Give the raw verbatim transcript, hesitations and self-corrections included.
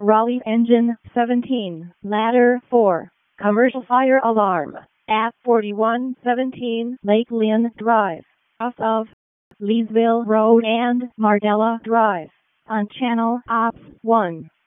Raleigh Engine seventeen, Ladder four, Commercial Fire Alarm, at forty-one seventeen Lake Lynn Drive, off of Leesville Road and Mardella Drive, on Channel Ops one.